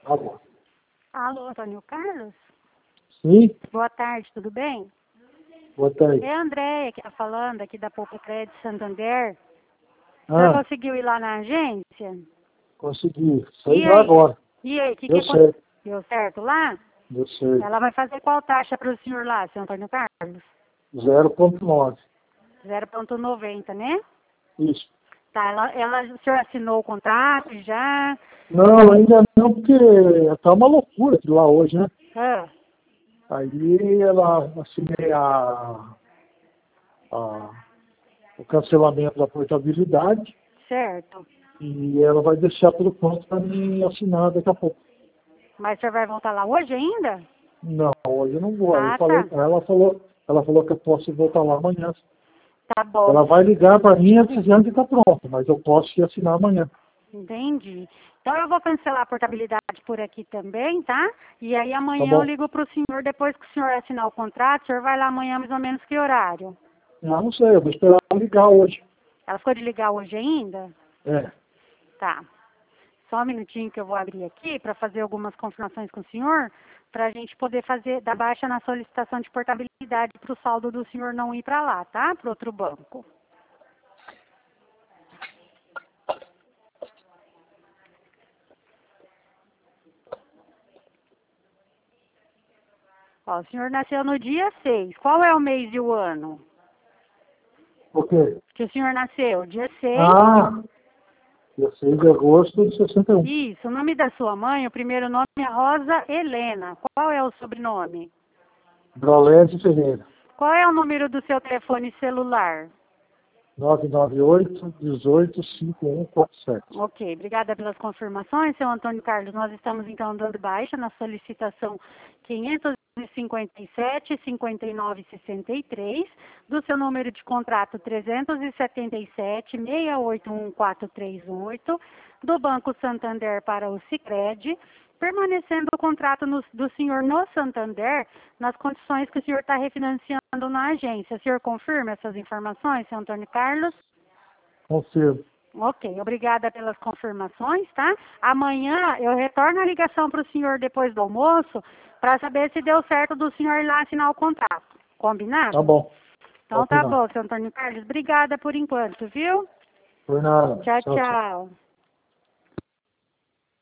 Alô? Alô, Antônio Carlos? Sim? Boa tarde, tudo bem? Boa tarde. É a Andréia que está falando aqui da Poupa Crédito Santander. O senhor conseguiu ir lá na agência? Consegui. E Saí lá aí? agora. E aí, o que Deu aconteceu? certo. Deu certo lá? Deu certo. Ela vai fazer qual taxa para o senhor lá, seu Antônio Carlos? 0,9. 0,90, né? Isso. Tá, o senhor assinou o contrato já? Não, ainda não, porque tá uma loucura aquilo lá hoje, né? Ah, Aí ela assinei o cancelamento da portabilidade certo. e ela vai deixar tudo pronto para mim assinar daqui a pouco. Mas o senhor vai voltar lá hoje ainda? Não, hoje eu não vou. Aí eu Ah, falei tá. com ela, ela falou que eu posso voltar lá amanhã. Tá bom. Ela vai ligar para mim avisando que está pronto, mas eu posso ir assinar amanhã. Entendi. Então eu vou cancelar a portabilidade por aqui também, tá? E aí Tá amanhã eu bom? ligo para o senhor, depois que o senhor assinar o contrato, o senhor vai lá amanhã mais ou menos que horário? Não sei, eu vou esperar ela ligar hoje. Ela ficou de ligar hoje ainda? É, Tá. Só um minutinho que eu vou abrir aqui para fazer algumas confirmações com o senhor, para a gente poder fazer da baixa na solicitação de portabilidade para o saldo do senhor não ir para lá, tá? Para outro banco. Ó, o senhor nasceu no dia 6. Qual é o mês e o ano por quê? que o senhor nasceu? Dia 6. Ah, dia 6 de agosto de 61. Isso, o nome da sua mãe, o primeiro nome é Rosa Helena. Qual é o sobrenome? Brolésio Ferreira. Qual é o número do seu telefone celular? 998-18-5147. Ok, obrigada pelas confirmações, seu Antônio Carlos. Nós estamos então dando baixa na solicitação 557-5963, do seu número de contrato 377-681-438, do Banco Santander para o Sicredi, permanecendo o contrato do senhor no Santander, nas condições que o senhor está refinanciando na agência. O senhor confirma essas informações, seu Antônio Carlos? Confirmo. Ok, obrigada pelas confirmações, tá? Amanhã eu retorno a ligação para o senhor depois do almoço para saber se deu certo do senhor ir lá assinar o contrato. Combinado? Tá bom. Então tá Combinado. bom, seu Antônio Carlos. Obrigada por enquanto, viu? Por nada. Tchau, Tchau, tchau. tchau.